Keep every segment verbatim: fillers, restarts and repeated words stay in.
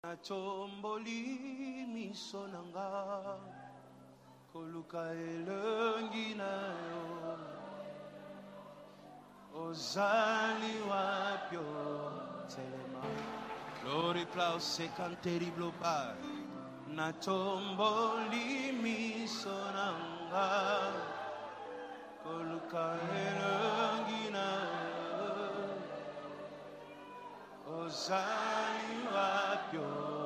Nachomboli miso nanga koluka elongi na yo ozali wapyo telema Glory Klaus second terrible bar Nachomboli miso nanga koluka elongi na yo ozali wapyo.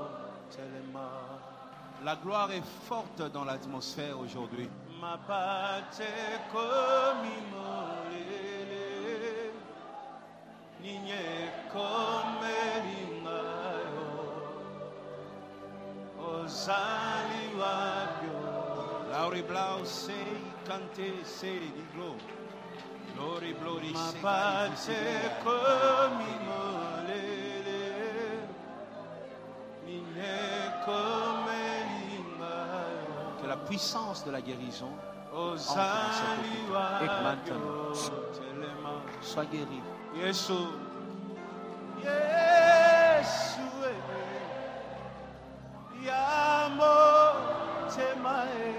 La gloire est forte dans l'atmosphère aujourd'hui. Ma pace Lauri Blau sei cante sei di glory. Glory glory ma pace que la puissance de la guérison entre dans cette hôpital. Et maintenant, sois guéri. Yesu, Yesu, Yamo temae,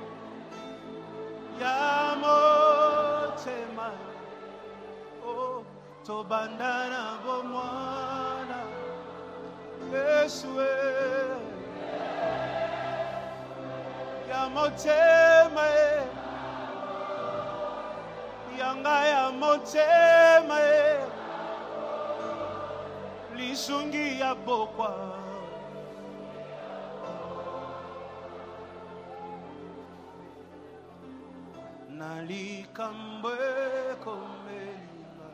Yamo temae, oh, tobandana bomwana, Yesu. Motema yanga ya motema lisungi ya bokwa nalikambwe komelinga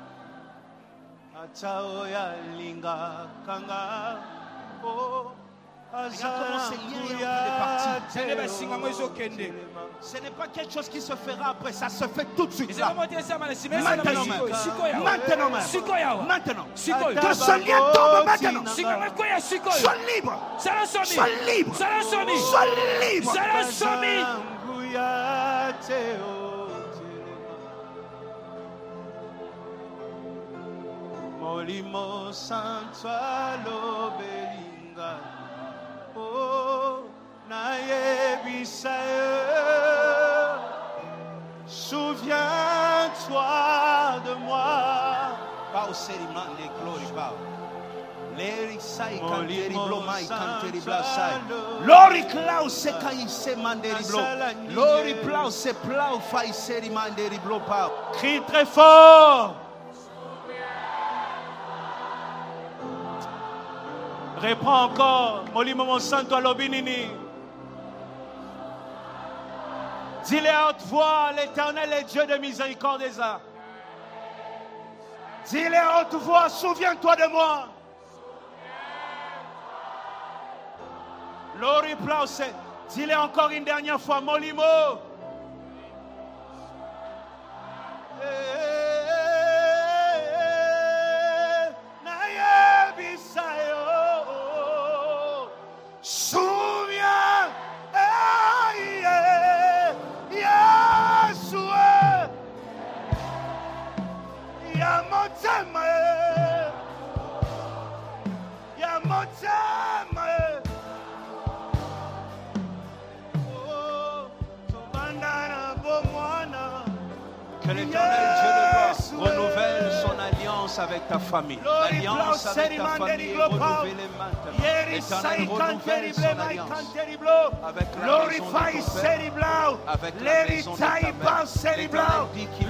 atao ya linga kanga oh. Regarde comment c'est lié et on est parti. Ce n'est pas quelque chose qui se fera après, ça se fait tout de suite. Là. Maintenant même. Maintenant même. Maintenant. Que ce lien tombe maintenant. Sois libre. Sois libre. Sois libre. Molimo santo alobelinga. Oh, souviens-toi de moi. Pas au sédiment, les glories, pas. Les sai canteri blo mai canteri bla sai. Lori Klaus se kai se manderi blo. Lori Klaus se plau fai seri manderi blo pa. Crie très fort. Reprends encore. Molimo mon santo alobinini. Dis-le à haute voix, l'Éternel est Dieu de miséricorde et ça. Dis-le à haute voix, souviens-toi de moi. Lori Plause. Dis-le encore une dernière fois, Molimo. Souviens, Yesu, ya motema, ya motema, oh, tobandana bomwana. Que l'Éternel Dieu de gloire renouvelle son alliance avec ta famille. L'alliance avec ta famille est renouvelée maintenant. L'Éternel renouvelle son alliance avec la raison de ton père, avec la raison de ta mère. L'Éternel dit qu'il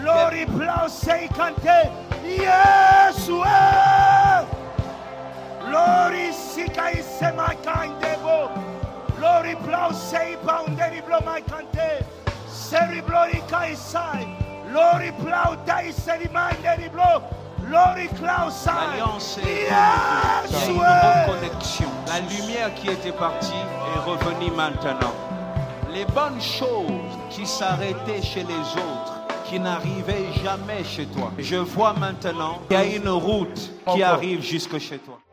Lori Plau dai serimanderi blo. Lori Klaus. L'alliance est yes, il y a une reconnexion. La lumière qui était partie est revenue maintenant. Les bonnes choses qui s'arrêtaient chez les autres, qui n'arrivaient jamais chez toi. Je vois maintenant qu'il y a une route qui arrive jusque chez toi.